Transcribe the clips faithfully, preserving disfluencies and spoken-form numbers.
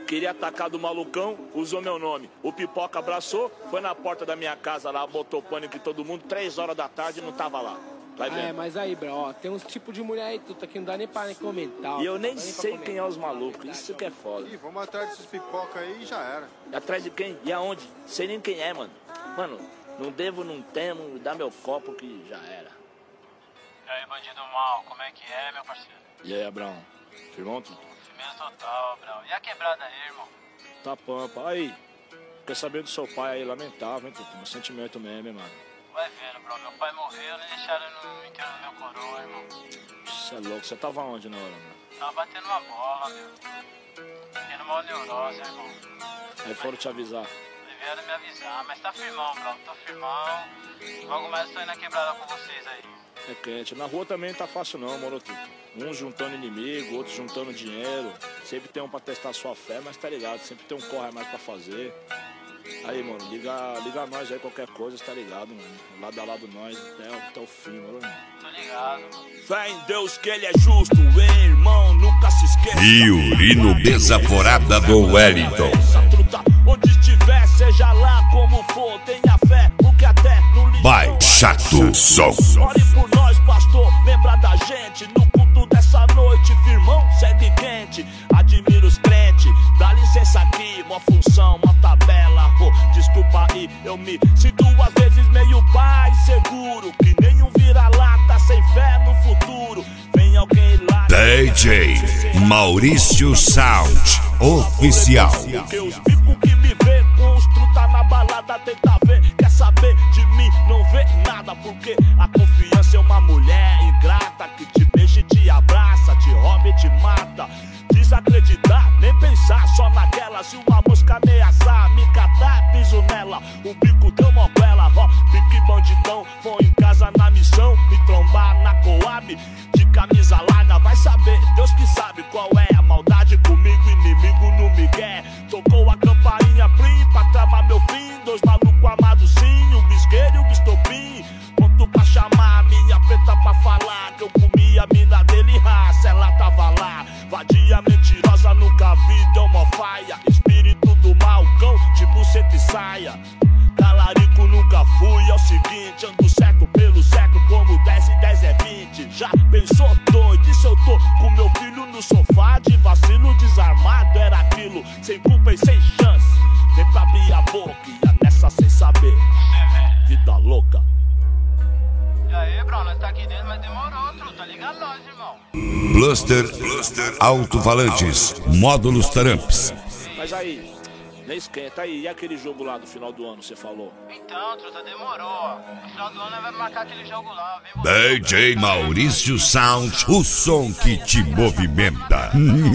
Queria atacar do malucão, usou meu nome. O Pipoca abraçou, foi na porta da minha casa lá, botou pânico em todo mundo, três horas da tarde e não tava lá. Vai vendo. É, mas aí, bro, ó, tem uns tipos de mulher aí, tu que não dá nem pra nem comentar. E eu nem sei quem é os malucos, isso que é foda. Ih, vamos atrás desses pipoca aí e já era. E atrás de quem? E aonde? Sei nem quem é, mano. Mano, não devo, não temo, dá meu copo que já era. E aí, bandido mal, como é que é, meu parceiro? E aí, Abraão? Firmão, tudo? Firmeza total, Abraão. E a quebrada aí, irmão? Tá pampa. Aí, quer saber do seu pai aí, lamentável, hein, Tuto? Um sentimento mesmo, hein, mano. Vai vendo, bro. Meu pai morreu, nem deixaram no enterro do meu coroa, irmão. Você é louco, você tava onde na hora, mano? Tava batendo uma bola, meu. Tendo uma neurose, irmão. Aí foram te avisar. Aí vieram me avisar, mas tá firmão, bro. Tô firmão. Logo mais tô indo na quebrada com vocês aí. É quente. Na rua também não tá fácil não, moro, Tuto. Uns juntando inimigo, outros juntando dinheiro. Sempre tem um pra testar sua fé, mas tá ligado, sempre tem um corre a mais pra fazer. Aí, mano, liga, liga nós aí, qualquer coisa, tá ligado, mano. Lado a lado nós, até, até o fim, mano. Tô ligado, mano. Fé em Deus que ele é justo, hein, irmão, nunca se esqueça. Violino Desaforada do Wellington. Onde estiver, seja lá como for, tenha fé, porque até no lixo. Baixato Som. Ore por nós, pastor, lembra da gente. No culto dessa noite, firmão, segue quente. Admiro os crentes, dá licença aqui, uma função, uma tabela. Oh, desculpa aí, eu me sinto às vezes meio pai seguro. Que nenhum vira-lata sem fé no futuro. Vem alguém lá. D J Maurício Sound Oficial. Porque os bicos que me vê com os truta na balada tenta ver, quer saber de mim, não vê nada. Porque a confiança é uma mulher ingrata que te beija e te abraça, te rouba e te mata. Desacreditar, nem pensar só naquela. Se uma mosca ameaçar, me catar, piso nela. O bico deu moguela, ó, pique bandidão. Vou em casa na missão, me trombar na Coab. De camisa larga, vai saber, Deus que sabe qual é a maldade comigo, inimigo no migué. Tocou a campainha plim pra tramar meu fim. Dois malucos amados sim, o bisqueiro e o bistopim. Pronto pra chamar a minha preta pra falar que eu comi a mina dele, raça, ela tava lá. Vadia mentirosa, nunca vi, deu mó faia. Espírito do mal, cão de buceta e saia. Talarico nunca fui, é o seguinte, ando certo pelo certo como dez e dez é vinte. Já pensou doido, e se eu tô com meu filho no sofá de vacilo desarmado? Era aquilo, sem culpa e sem chance. Nem pra abrir a boca, ia nessa sem saber. Vida louca. E aí, bro, nós tá aqui dentro, mas demorou, outro. Tá ligado nós, irmão. Bluster, Alto-Falantes, Módulos Taramps. Mas aí, nem esquenta aí, e aquele jogo lá do final do ano, você falou? Então, truta, demorou, ó. No final do ano nós vamos marcar aquele jogo lá, vem D J Maurício Sound, o som que te movimenta.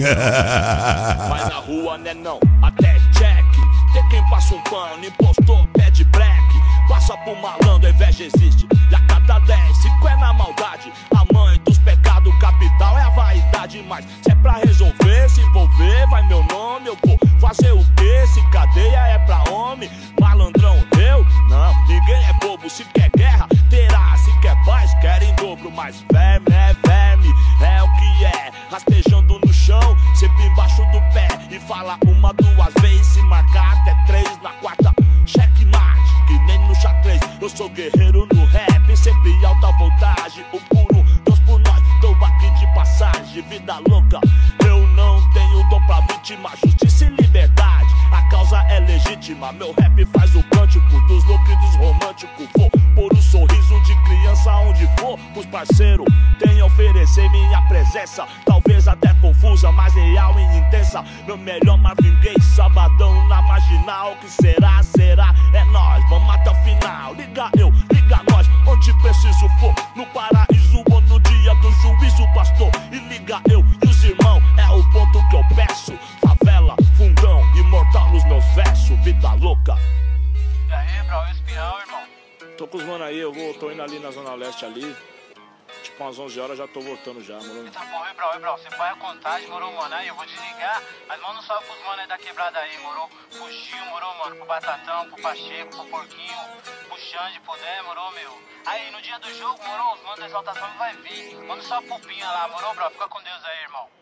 Vai na rua, né não, até check. Tem quem passa um pano, impostor, pede black. Passa pro malandro, a inveja existe. E a cada dez, cinco é na maldade. A mãe dos pecados capital é a vaidade. Mas se é pra resolver, se envolver, vai meu nome. Eu vou fazer o quê? Se cadeia é pra homem. Malandrão, eu? Não, ninguém é bobo. Se quer guerra, terá. Se quer paz, quer em dobro. Mas verme é verme, é o que é. Rastejando no chão, sempre embaixo do pé. E fala uma, duas vezes, se marcar até três. Na quarta, checkmate, que nem no xadrez. Eu sou guerreiro no rap, sempre alta voltagem. O puro, Deus por nós, tô aqui de passagem. Vida louca, eu não tenho dom pra vítima. Justiça e liberdade, a causa é legítima. Meu rap faz o cântico dos loucos e dos românticos. Vou pôr um sorriso de criança onde for. Os parceiros têm a oferecer minha presença. Talvez até confusa, mas real e intensa. Meu melhor Marvin Gaye, sabadão na marginal. Que será, será, é nós, vamos até o final. Liga eu, liga nós, onde preciso for. No paraíso ou no dia do juízo, pastor. E liga eu e os irmãos, é o ponto que eu peço. Favela, fundão, imortal nos meus versos. Vida louca. E aí, bro, e espião, irmão? Tô com os mano aí, eu vou, tô indo ali na Zona Leste ali. Tipo umas onze horas já tô voltando já, mano. Eita porra, e bro, e bro, você põe a contagem, morou, mano, aí eu vou desligar. Mas manda um salve pros mano aí da quebrada aí, morou. Pro Gil, morou, mano, pro Batatão, pro Pacheco, pro Porquinho, pro Xande, pro Dé, morou, meu. Aí, no dia do jogo, morou, os manos da exaltação vai vir. Manda um salve pro Pinha lá, morou, bro, fica com Deus aí, irmão.